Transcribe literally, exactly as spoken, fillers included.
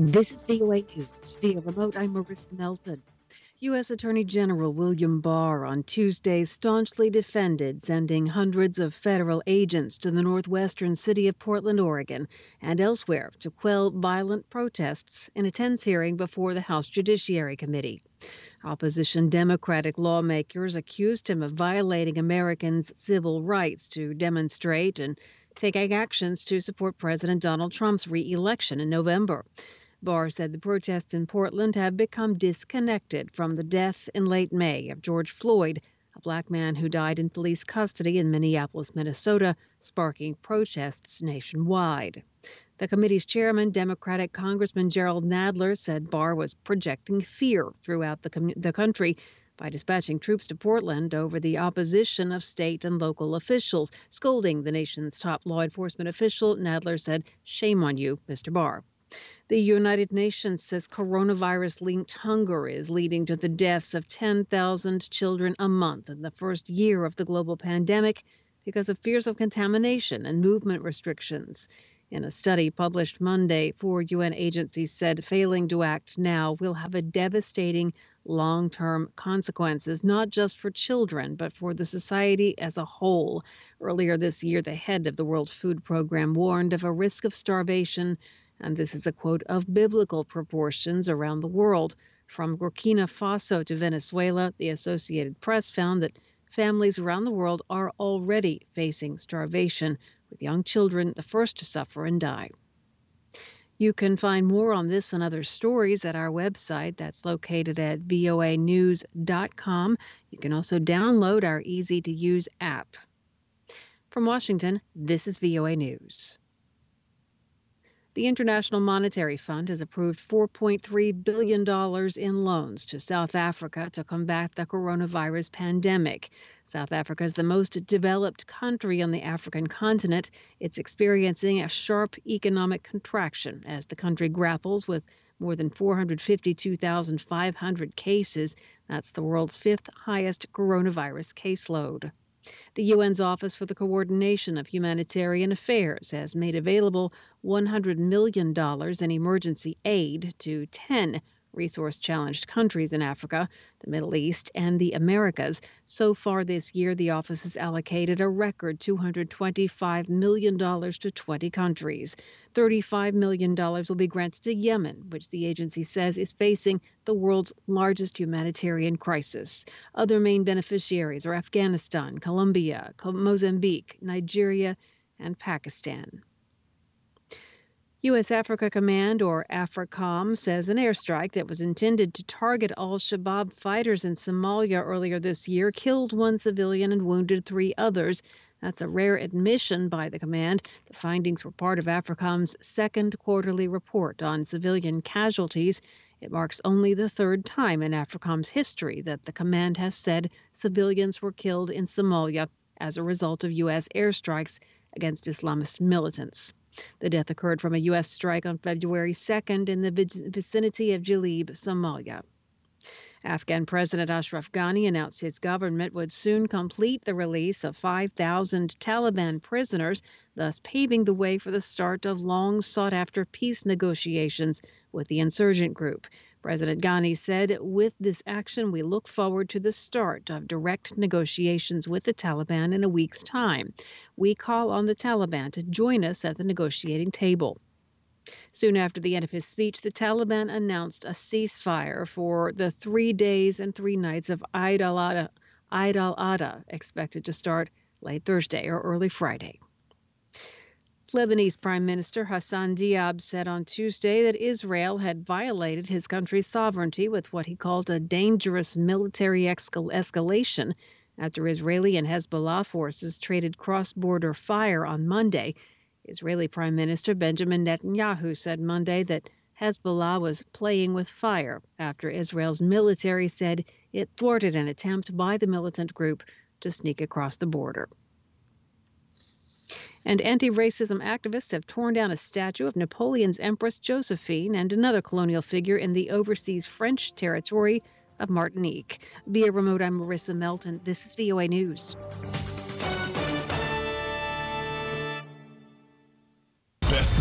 This is V O A News. Via remote, I'm Marissa Melton. U S. Attorney General William Barr on Tuesday staunchly defended sending hundreds of federal agents to the northwestern city of Portland, Oregon, and elsewhere to quell violent protests in a tense hearing before the House Judiciary Committee. Opposition Democratic lawmakers accused him of violating Americans' civil rights to demonstrate and taking actions to support President Donald Trump's re-election in November. Barr said the protests in Portland have become disconnected from the death in late May of George Floyd, a black man who died in police custody in Minneapolis, Minnesota, sparking protests nationwide. The committee's chairman, Democratic Congressman Jerrold Nadler, said Barr was projecting fear throughout the, com- the country by dispatching troops to Portland over the opposition of state and local officials. Scolding the nation's top law enforcement official, Nadler said, "Shame on you, Mister Barr." The United Nations says coronavirus-linked hunger is leading to the deaths of ten thousand children a month in the first year of the global pandemic because of fears of contamination and movement restrictions. In a study published Monday, four U N agencies said failing to act now will have a devastating long-term consequences, not just for children, but for the society as a whole. Earlier this year, the head of the World Food Program warned of a risk of starvation, and this is a quote, "of biblical proportions around the world." From Burkina Faso to Venezuela, the Associated Press found that families around the world are already facing starvation, with young children the first to suffer and die. You can find more on this and other stories at our website. That's located at V O A news dot com. You can also download our easy-to-use app. From Washington, this is V O A News. The International Monetary Fund has approved four point three billion dollars in loans to South Africa to combat the coronavirus pandemic. South Africa is the most developed country on the African continent. It's experiencing a sharp economic contraction as the country grapples with more than four hundred fifty-two thousand five hundred cases. That's the world's fifth highest coronavirus caseload. The U N's Office for the Coordination of Humanitarian Affairs has made available one hundred million dollars in emergency aid to ten resource-challenged countries in Africa, the Middle East, and the Americas. So far this year, the office has allocated a record two hundred twenty-five million dollars to twenty countries. thirty-five million dollars will be granted to Yemen, which the agency says is facing the world's largest humanitarian crisis. Other main beneficiaries are Afghanistan, Colombia, Mozambique, Nigeria, and Pakistan. U S. Africa Command, or AFRICOM, says an airstrike that was intended to target al-Shabaab fighters in Somalia earlier this year killed one civilian and wounded three others. That's a rare admission by the command. The findings were part of AFRICOM's second quarterly report on civilian casualties. It marks only the third time in AFRICOM's history that the command has said civilians were killed in Somalia as a result of U S airstrikes against Islamist militants. The death occurred from a U S strike on February second in the vicinity of Jilib, Somalia. Afghan President Ashraf Ghani announced his government would soon complete the release of five thousand Taliban prisoners, thus paving the way for the start of long sought-after peace negotiations with the insurgent group. President Ghani said, "With this action, we look forward to the start of direct negotiations with the Taliban in a week's time. We call on the Taliban to join us at the negotiating table." Soon after the end of his speech, the Taliban announced a ceasefire for the three days and three nights of Eid al-Adha, Eid al-Adha, expected to start late Thursday or early Friday. Lebanese Prime Minister Hassan Diab said on Tuesday that Israel had violated his country's sovereignty with what he called a dangerous military escal- escalation after Israeli and Hezbollah forces traded cross-border fire on Monday. Israeli Prime Minister Benjamin Netanyahu said Monday that Hezbollah was playing with fire after Israel's military said it thwarted an attempt by the militant group to sneak across the border. And anti-racism activists have torn down a statue of Napoleon's Empress Josephine and another colonial figure in the overseas French territory of Martinique. Via remote, I'm Marissa Melton. This is V O A News.